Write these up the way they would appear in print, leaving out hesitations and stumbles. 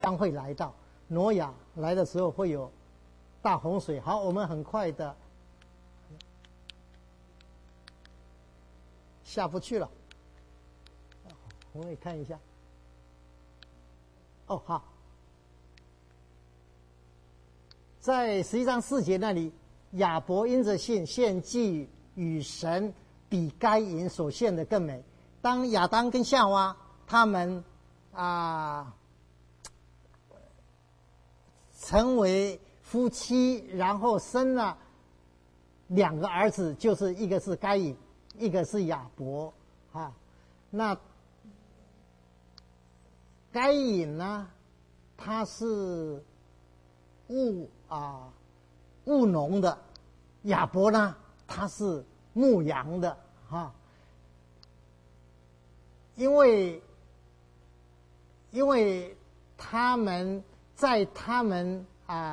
将会来到。挪亚来的时候会有大洪水。好，我们很快的下不去了，我们也看一下。哦，好，在11章4节那里，亚伯因着信献祭与神比该隐所献的更美。当亚当跟夏娃他们成为夫妻，然后生了2个儿子，就是一个是该隐，一个是亚伯啊。那该隐呢，他是务农的，亚伯呢，他是牧羊的啊。因为他们在他们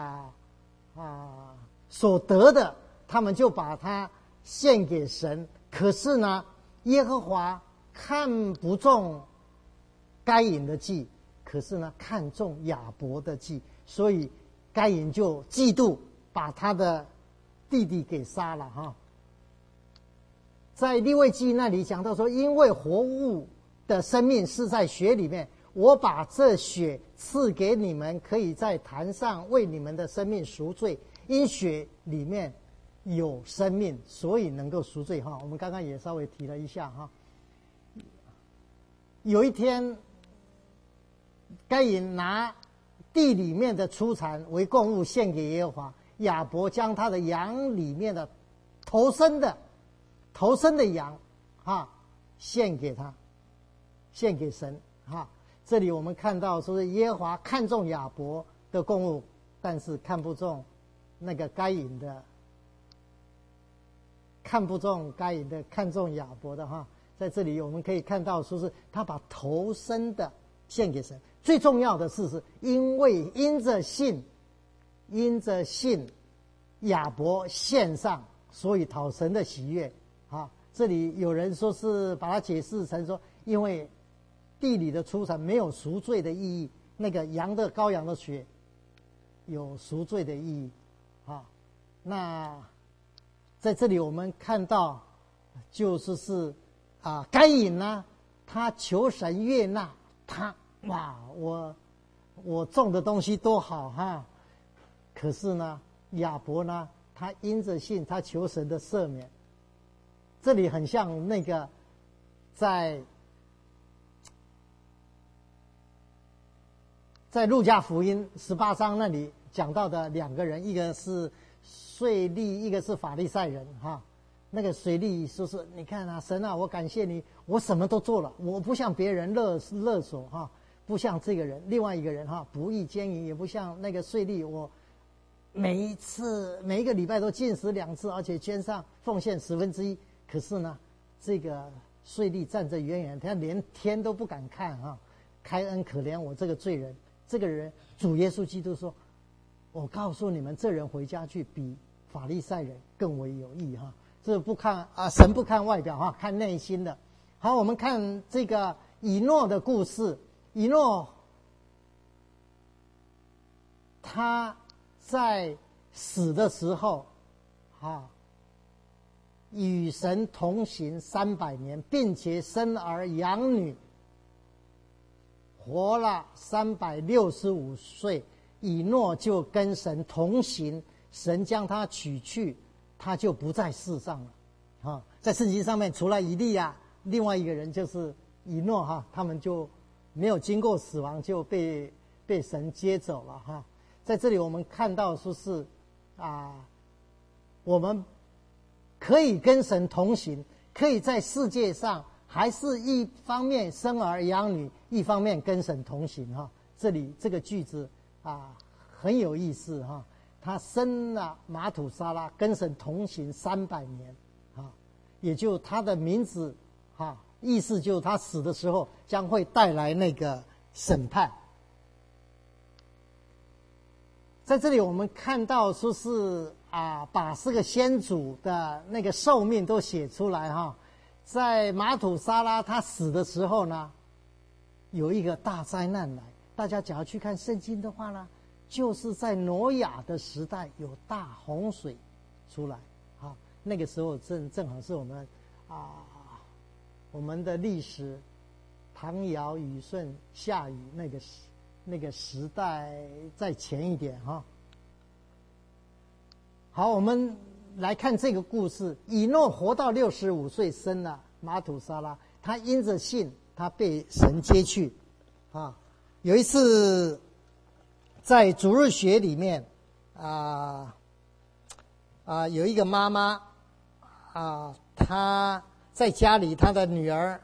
所得的，他们就把它献给神。可是呢，耶和华看不中该隐的祭，可是呢看中亚伯的祭，所以该隐就嫉妒，把他的弟弟给杀了哈。在利未记那里讲到说，因为活物的生命是在血里面，我把这血赐给你们，可以在坛上为你们的生命赎罪。因血里面有生命，所以能够赎罪哈。我们刚刚也稍微提了一下哈。有一天，该隐拿地里面的出产为供物献给耶和华，亚伯将他的羊里面的头生的羊献给他，献给神哈。这里我们看到说是耶和华看中亚伯的供物，但是看不中那个该隐的，看中亚伯的哈。在这里我们可以看到说是他把头生的献给神。最重要的是因着信亚伯献上，所以讨神的喜悦啊。这里有人说是把它解释成说，因为地里的出产没有赎罪的意义，那个羔羊的血有赎罪的意义啊。那在这里我们看到就是该隐呢，他求神悦纳他，我种的东西多好哈。可是呢，亚伯呢，他因着信，他求神的赦免。这里很像那个在路加福音18章那里讲到的2个人，一个是税吏，一个是法利赛人哈。那个税吏说是，你看啊，神啊，我感谢你，我什么都做了，我不像别人勒索哈，不像这个人，另外一个人哈，不义奸淫，也不像那个税吏，我每一个礼拜都禁食2次，而且捐上奉献1/10。可是呢，这个税吏站着远远，他连天都不敢看哈，开恩可怜我这个罪人。这个人，主耶稣基督说，我告诉你们，这人回家去比法利赛人更为有益哈。这不看神不看外表哈，看内心的。好，我们看这个以诺的故事。以诺他在死的时候与神同行300年，并且生儿养女，活了365岁。以诺就跟神同行，神将他取去，他就不在世上了在圣经上面，除了以利亚，另外一个人就是以诺他们就没有经过死亡就被神接走了在这里我们看到说是我们可以跟神同行，可以在世界上还是一方面生儿养女，一方面跟神同行这里这个句子很有意思他生了马土沙拉，跟神同行300年也就他的名字意思就是他死的时候将会带来那个审判。在这里我们看到说是把这个先祖的那个寿命都写出来在马土沙拉他死的时候呢，有一个大灾难来， 大家假如去看圣经的话呢，就是在挪亚的时代有大洪水出来，那个时候正好是我们我们的历史唐尧禹舜夏禹那个时代再前一点哈。好，我们来看这个故事。以诺活到65岁，生了马土沙拉。他因着信，他被神接去。有一次在主日学里面，有一个妈妈她在家里，她的女儿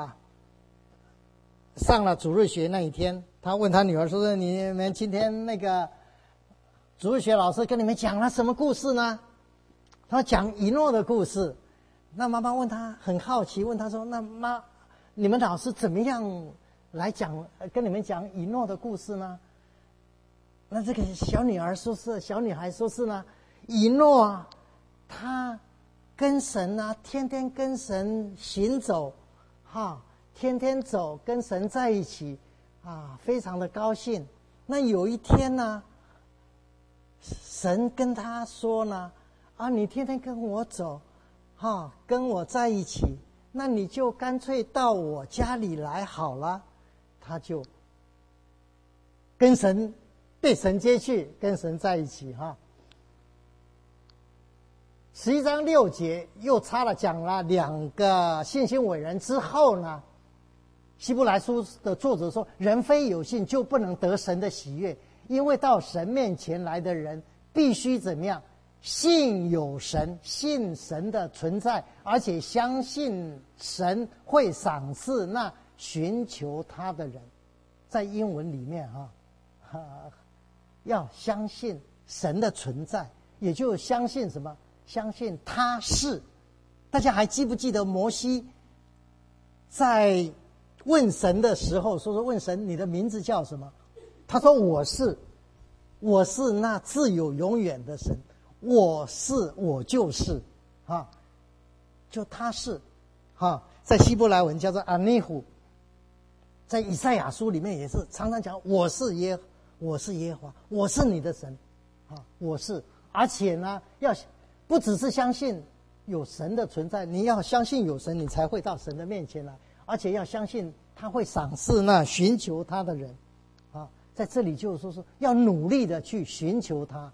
上了主日学那一天，她问她女儿说：“你们今天那个主日学老师跟你们讲了什么故事呢？”他讲以诺的故事。那妈妈问他，很好奇，问他说：“那你们老师怎么样来跟你们讲以诺的故事呢？”那这个小女孩说是呢，以诺他跟神天天跟神行走，天天走跟神在一起非常的高兴。那有一天呢，神跟他说呢，你天天跟我走，跟我在一起，那你就干脆到我家里来好了。他就被神接去，跟神在一起11章6节又讲了2个信心伟人之后呢，希伯来书的作者说，人非有信就不能得神的喜悦，因为到神面前来的人必须怎么样？信有神，信神的存在，而且相信神会赏赐那寻求他的人。在英文里面要相信神的存在，也就相信什么？相信他是。大家还记不记得摩西在问神的时候说问神你的名字叫什么？他说我是那自有永远的神，我就是就他是在希伯来文叫做阿尼胡。在以赛亚书里面也是常常讲我是耶和华，我是你的神我是。而且呢，不只是相信有神的存在，你要相信有神，你才会到神的面前来，而且要相信他会赏赐那寻求他的人在这里就是说是要努力的去寻求他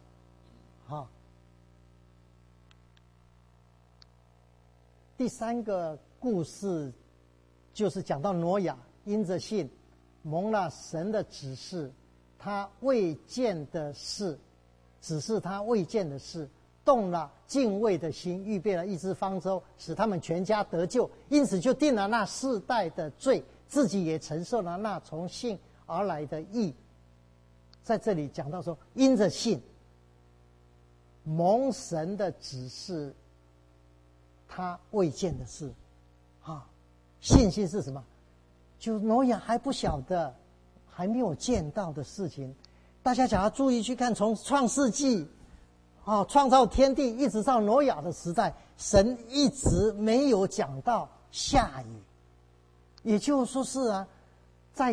第3个故事就是讲到挪亚因着信蒙了神的指示，他未见的事，只是他未见的事，动了敬畏的心，预备了一只方舟，使他们全家得救，因此就定了那世代的罪，自己也承受了那从信而来的义。在这里讲到说，因着信蒙神的指示，他未见的事信心是什么？就挪亚还不晓得，还没有见到的事情。大家只要注意去看，从创世纪创造天地一直到挪亚的时代，神一直没有讲到下雨。也就是说是在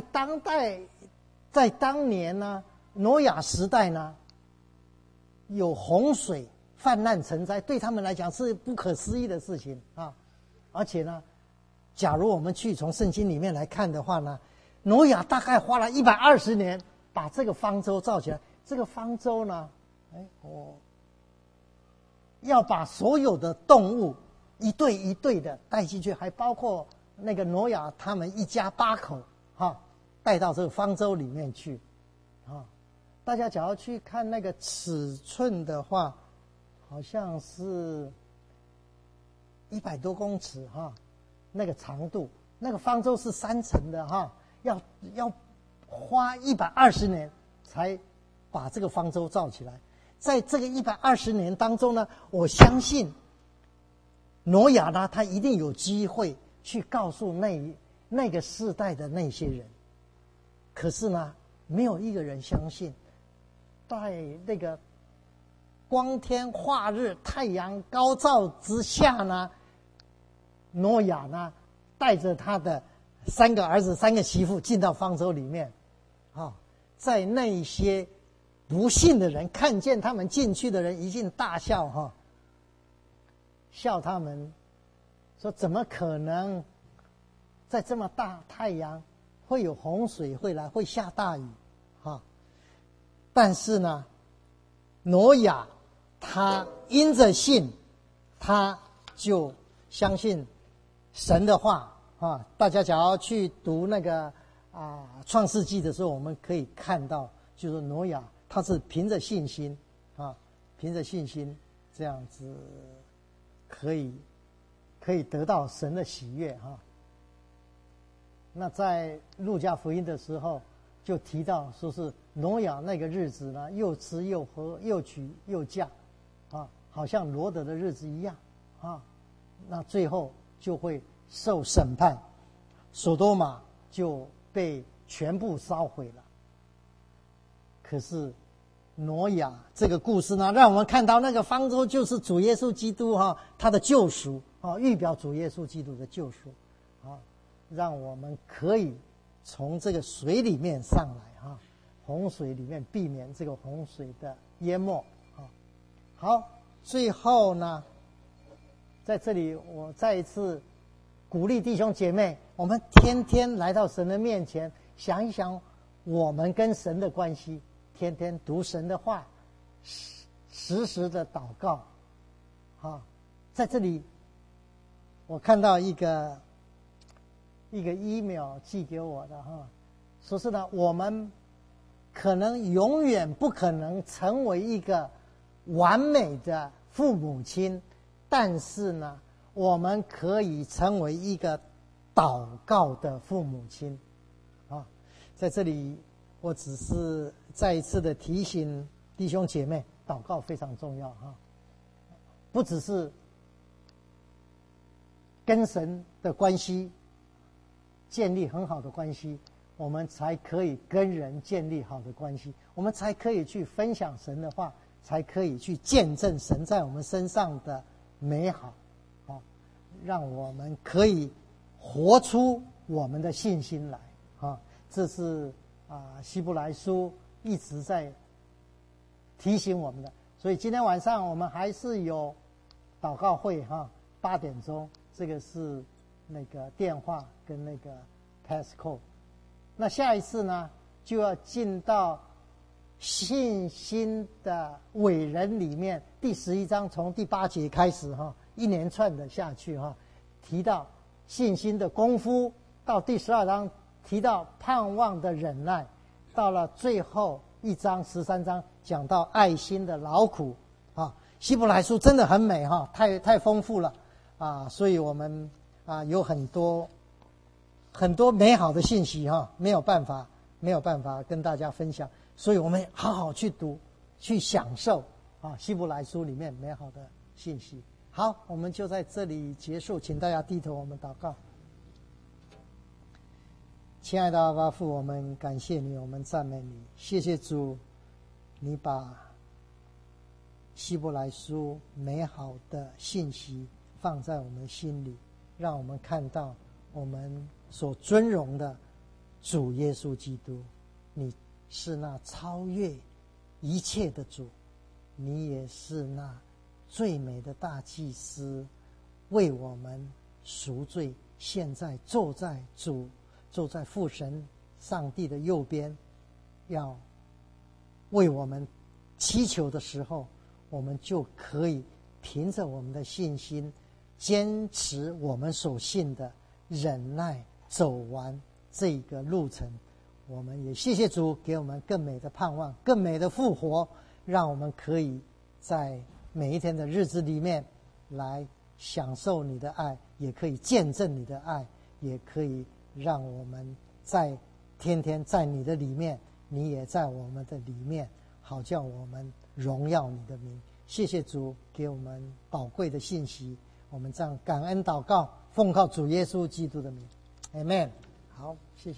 当年呢，挪亚时代呢，有洪水泛滥成灾，对他们来讲是不可思议的事情而且呢，假如我们去从圣经里面来看的话呢，挪亚大概花了120年把这个方舟造起来。这个方舟呢，要把所有的动物一对一对的带进去，还包括那个挪亚他们一家8口带到这个方舟里面去大家假如去看那个尺寸的话，好像是100多公尺那个长度，那个方舟是3层的要花120年才把这个方舟造起来。在这个120年当中呢，我相信挪亚呢，他一定有机会去告诉那个世代的那些人。可是呢，没有一个人相信，在那个光天化日、太阳高照之下呢，挪亚呢带着他的3个儿子、3个媳妇进到方舟里面在那一些不信的人看见他们进去的人一定大笑笑他们说怎么可能在这么大太阳会有洪水会来，会下大雨但是呢，挪亚他因着信，他就相信神的话大家假如去读那个创世纪的时候，我们可以看到，就是挪亚他是凭着信心凭着信心这样子可以得到神的喜悦那在路加福音的时候就提到说是挪亚那个日子呢，又吃又喝，又娶又嫁好像罗得的日子一样那最后就会受审判，所多玛就被全部烧毁了。可是挪亚这个故事呢，让我们看到那个方舟就是主耶稣基督他的救赎预表主耶稣基督的救赎让我们可以从这个水里面上来洪水里面避免这个洪水的淹没好，最后呢，在这里我再一次鼓励弟兄姐妹，我们天天来到神的面前，想一想我们跟神的关系，天天读神的话，时时的祷告在这里我看到一个 email 寄给我的说是呢，我们可能永远不可能成为一个完美的父母亲，但是呢，我们可以成为一个祷告的父母亲在这里我只是再一次的提醒弟兄姐妹，祷告非常重要不只是跟神的关系建立很好的关系，我们才可以跟人建立好的关系，我们才可以去分享神的话，才可以去见证神在我们身上的美好让我们可以活出我们的信心来这是希伯来书一直在提醒我们的。所以今天晚上我们还是有祷告会8点钟，这个是那个电话跟那个 passcode。那下一次呢，就要进到信心的伟人里面第11章，从第8节开始一连串的下去提到信心的功夫，到第12章提到盼望的忍耐，到了最后1章13章讲到爱心的劳苦希伯来书真的很美太丰富了所以我们有很多美好的信息没有办法跟大家分享，所以我们好好去读，去享受希伯来书里面美好的信息。好，我们就在这里结束，请大家低头，我们祷告。亲爱的阿爸父，我们感谢你，我们赞美你，谢谢主，你把希伯来书美好的信息放在我们心里，让我们看到我们所尊荣的主耶稣基督，你是那超越一切的主，你也是那最美的大祭司，为我们赎罪，现在坐在父神上帝的右边，要为我们祈求的时候，我们就可以凭着我们的信心，坚持我们所信的，忍耐走完这个路程。我们也谢谢主给我们更美的盼望，更美的复活，让我们可以在每一天的日子里面来享受你的爱，也可以见证你的爱，也可以让我们在天天在你的里面，你也在我们的里面，好叫我们荣耀你的名。谢谢主给我们宝贵的信息，我们这样感恩祷告，奉靠主耶稣基督的名 Amen。 好，谢谢。